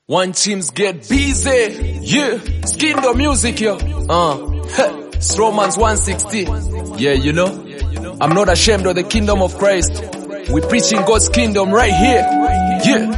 One teams get busy, yeah, skin the music, yo, it's Romans 1:16, yeah, you know, I'm not ashamed of the kingdom of Christ, we preaching God's kingdom right here, yeah,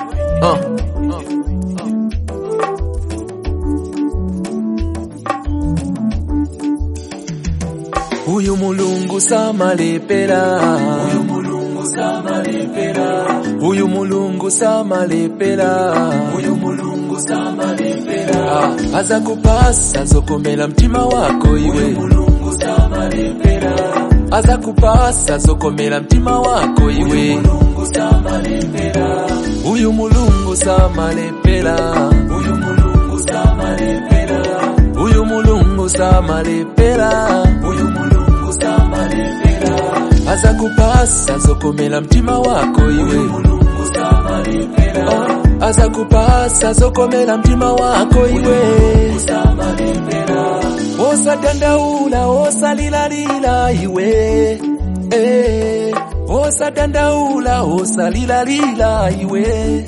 Uyu mulungu samalepera, uyu mulungu samalepera, uyu mulungu samalepera, uyu mulungu samalepera, aza kupasa zokomela mtima wako iwe, uyu mulungu samalepera, aza kupasa zokomela mtima wako iwe, uyu mulungu samalepera, uyu mulungu samalepera, uyu mulungu samalepera, uyu mulungu samalepera, uyu mulungu samalepera, aza kupasa zokomela mtima wako iwe, mulungu samalepera, aza kupasa zokomela mtima wako iwe, samalepera, osadandaula osalilalila iwe, osadandaula osalilalila iwe,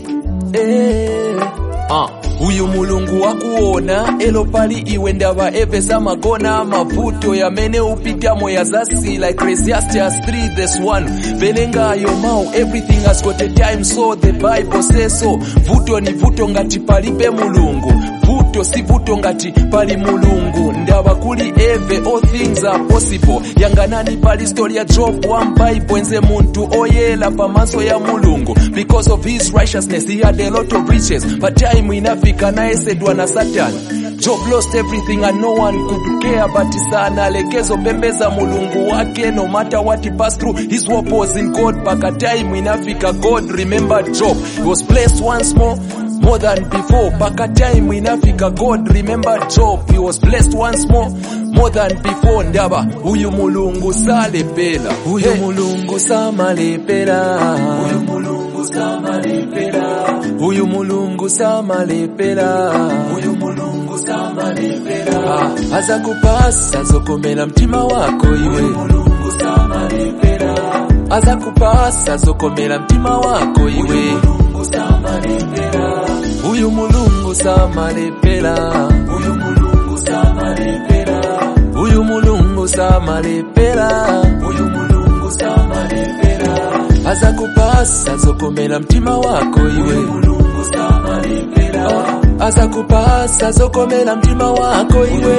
Uyu mulungu wakuona elo pali iwe ndaba evesa magona mavuto ya mene upitamo ya zasi like Ecclesiastes 3:1 Belenga yomao everything has got a time so the Bible says so. Vuto ni vuto ngati palibe mulungu, vuto si vuto ngati pali mulungu, ndaba kuli eve all things are possible. Yanganani pali story ya Job 1 Bible enze muntu oyela pamaso ya mulungu. Because of his righteousness he had a lot of riches, but time inafika na esedwa na Satan. Job lost everything and no one could care, but sana lekezo pembeza mulungu wake. No matter what he passed through, his hope was in God. Paka time inafika God remembered Job. He was blessed once more than before. Paka time inafika God remembered Job. He was blessed once more than before. Ndaba uyu mulungu salepela, uyu mulungu samalepela, uyu mulungu samalepela, uyu mulungu samalepela, uyu mulungu samalepela, aza kupasa zokomela mtima wako iwe, mulungu samalepela, aza kupasa zokomela mtima wako iwe, mulungu samalepela, uyu mulungu samalepela, uyu mulungu samalepela, uyu mulungu samalepela, uyu mulungu samalepela, aza kupasa zokomela mtima wako iwe, mulungu samalepela, aza kupasa zokomela mtima wako iwe,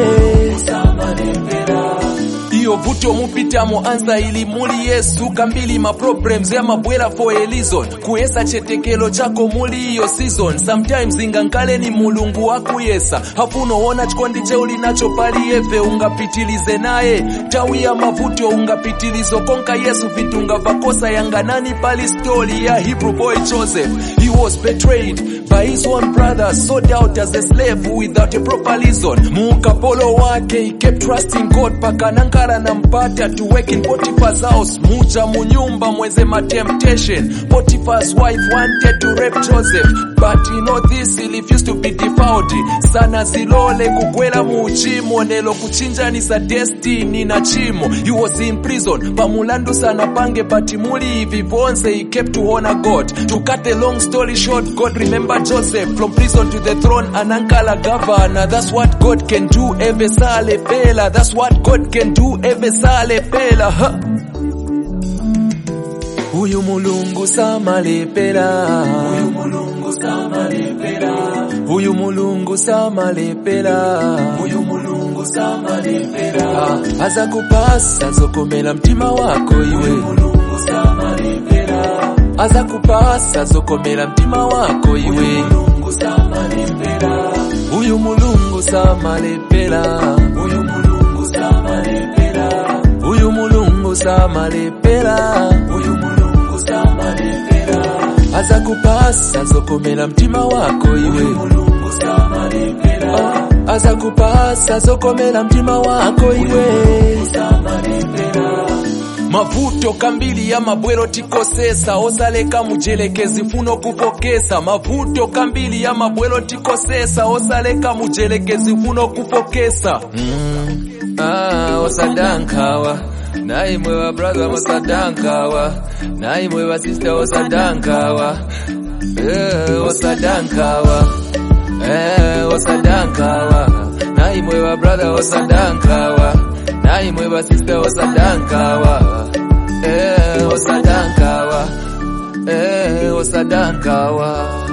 samalepela. Iyo vuto mupitamo anza ili muli Yesu kambili ma problems ya mabwela for a reason. Kuesa chetekelo chako muli iyo season. Sometimes ingankale ni mulungu wakuyesa. Hafuno ona chikondi cheuli nacho pali eve ungapitilize nae. Tawi ya mavuto ungapitilizo konka Yesu vitunga vakosa yanganani pali story ya Hebrew boy Joseph. He was betrayed by his own brothers, sold out as a slave without a proper reason. Mukapolo wake he kept trusting God pakananga na mpata to work in Potiphar's house. Muja munyumba mweze ma temptation. Potiphar's wife wanted to rape Joseph, but you know this he refused to be defiled. Sana zilole kukwela muchimo nelo kuchinjanisa destiny na chimo. He was in prison pamulandu sana pange but muli vivonse he kept to honor God. To cut a long story short, God remembered Joseph from prison to the throne anankala governor. That's what God can do, eve sale pela. That's what God can do, eve sale pela, Uyu mulungu samalepela, uyu mulungu samalepela, uyu mulungu samalepela, uyu mulungu samalepela, aza kupasa zokomela mtima wako iwe, mulungu samalepela, aza kupasa zokomela mtima wako iwe, mulungu samalepela, uyu mulungu samalepela, uyu mulungu samalepela, uyu mulungu samalepela, uyu mulungu samalepela, aza kupasa zokomela mtima wako iwe, mulungu samalepela, aza kupasa zokomela mtima wako iwe, samalepela. Mavuto kambili ya mabwelo tikosesa, osaleka mujelekezi funo kupokesa. Mavuto kambili ya mabwelo tikosesa, osaleka mujelekezi funo kupokesa. Osadankawa naimwe wa brother osadankawa, naimwe wa sister osadankawa, osadankawa, osadankawa. Naimwe wa brother osadankawa, naimwe wa sister osadankawa, osadankawa, osadankawa.